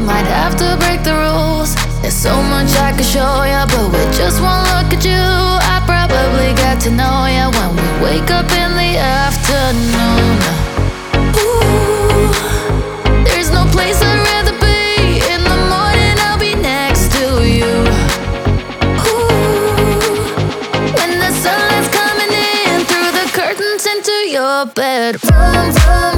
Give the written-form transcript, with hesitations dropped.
might have to break the rules. There's so much I could show ya, but with just one look at you, I probably get to know ya when we wake up in the afternoon. Ooh, there's no place I'd rather be. In the morning I'll be next to you. Ooh, when the sunlight's coming in through the curtains into your bedroom.